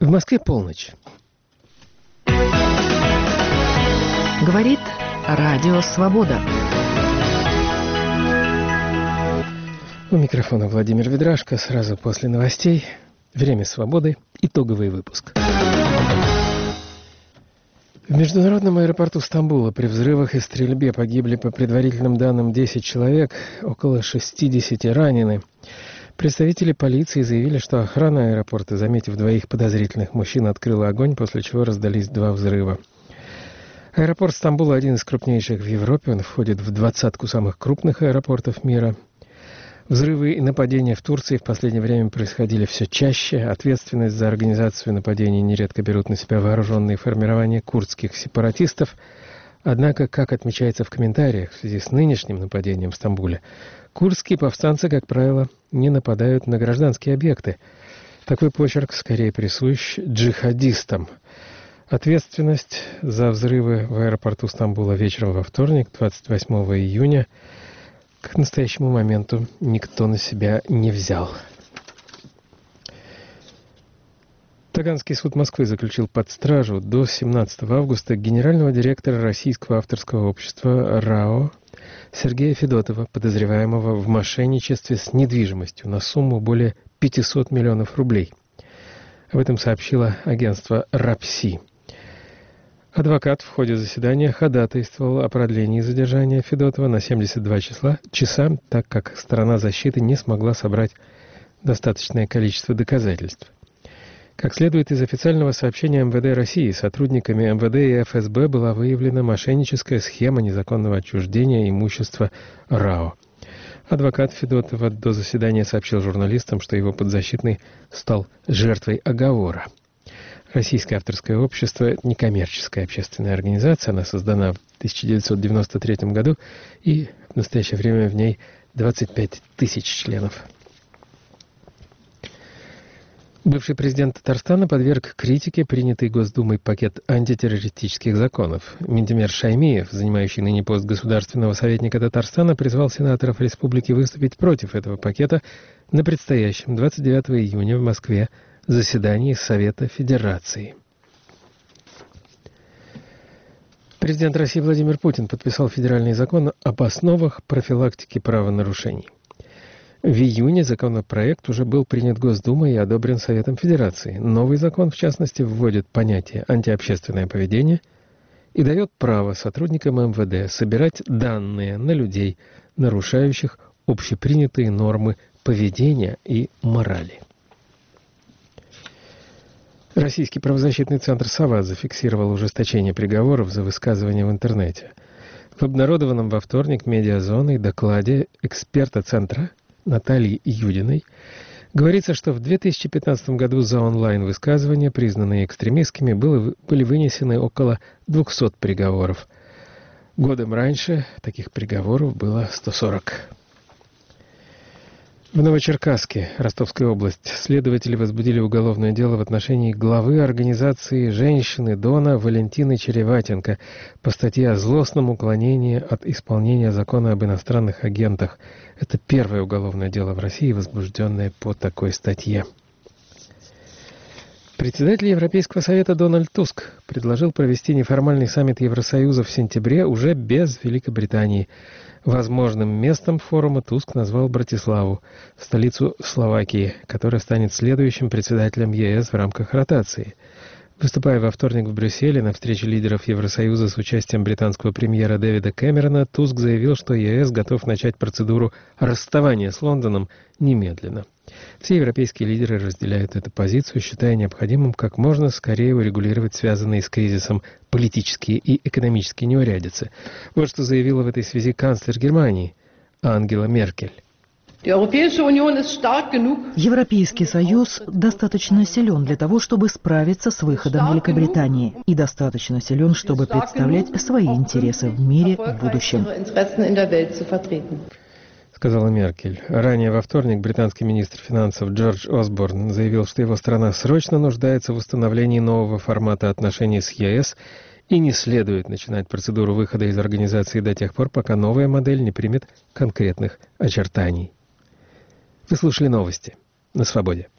В Москве полночь. Говорит Радио Свобода. У микрофона Владимир Ведрашко. Сразу после новостей. Время свободы. Итоговый выпуск. В международном аэропорту Стамбула при взрывах и стрельбе погибли, по предварительным данным, 10 человек, около 60 ранены. Представители полиции заявили, что охрана аэропорта, заметив двоих подозрительных мужчин, открыла огонь, после чего раздались 2 взрыва. Аэропорт Стамбула один из крупнейших в Европе, он входит в 20-ку самых крупных аэропортов мира. Взрывы и нападения в Турции в последнее время происходили все чаще. Ответственность за организацию нападений нередко берут на себя вооруженные формирования курдских сепаратистов. Однако, как отмечается в комментариях в связи с нынешним нападением в Стамбуле, курдские повстанцы, как правило, не нападают на гражданские объекты. Такой почерк скорее присущ джихадистам. Ответственность за взрывы в аэропорту Стамбула вечером во вторник, 28 июня, к настоящему моменту никто на себя не взял. Таганский суд Москвы заключил под стражу до 17 августа генерального директора Российского авторского общества РАО Сергея Федотова, подозреваемого в мошенничестве с недвижимостью на сумму более 500 миллионов рублей. Об этом сообщило агентство РАПСИ. Адвокат в ходе заседания ходатайствовал о продлении задержания Федотова на 72 часа, так как сторона защиты не смогла собрать достаточное количество доказательств. Как следует из официального сообщения МВД России, сотрудниками МВД и ФСБ была выявлена мошенническая схема незаконного отчуждения имущества РАО. Адвокат Федотова до заседания сообщил журналистам, что его подзащитный стал жертвой оговора. Российское авторское общество – это некоммерческая общественная организация. Она создана в 1993 году, и в настоящее время в ней 25 тысяч членов. Бывший президент Татарстана подверг критике принятый Госдумой пакет антитеррористических законов. Минтимер Шаймиев, занимающий ныне пост государственного советника Татарстана, призвал сенаторов республики выступить против этого пакета на предстоящем 29 июня в Москве заседании Совета Федерации. Президент России Владимир Путин подписал федеральный закон об основах профилактики правонарушений. В июне законопроект уже был принят Госдумой и одобрен Советом Федерации. Новый закон, в частности, вводит понятие «антиобщественное поведение» и дает право сотрудникам МВД собирать данные на людей, нарушающих общепринятые нормы поведения и морали. Российский правозащитный центр «Сова» зафиксировал ужесточение приговоров за высказывания в интернете. В обнародованном во вторник «Медиазоной» докладе эксперта центра Натальи Юдиной говорится, что в 2015 году за онлайн-высказывания, признанные экстремистскими, были вынесены около 200 приговоров. Годом раньше таких приговоров было 140. В Новочеркасске, Ростовская область, следователи возбудили уголовное дело в отношении главы организации «Женщины Дона» Валентины Череватенко по статье о злостном уклонении от исполнения закона об иностранных агентах. Это первое уголовное дело в России, возбужденное по такой статье. Председатель Европейского совета Дональд Туск предложил провести неформальный саммит Евросоюза в сентябре уже без Великобритании. Возможным местом форума Туск назвал Братиславу, столицу Словакии, которая станет следующим председателем ЕС в рамках ротации. Выступая во вторник в Брюсселе на встрече лидеров Евросоюза с участием британского премьера Дэвида Кэмерона, Туск заявил, что ЕС готов начать процедуру расставания с Лондоном немедленно. Все европейские лидеры разделяют эту позицию, считая необходимым как можно скорее урегулировать связанные с кризисом политические и экономические неурядицы. Вот что заявила в этой связи канцлер Германии Ангела Меркель. Европейский Союз достаточно силен для того, чтобы справиться с выходом Великобритании, и достаточно силен, чтобы представлять свои интересы в мире в будущем, сказала Меркель. Ранее во вторник британский министр финансов Джордж Осборн заявил, что его страна срочно нуждается в установлении нового формата отношений с ЕС и не следует начинать процедуру выхода из организации до тех пор, пока новая модель не примет конкретных очертаний. Вы слушали новости на Свободе.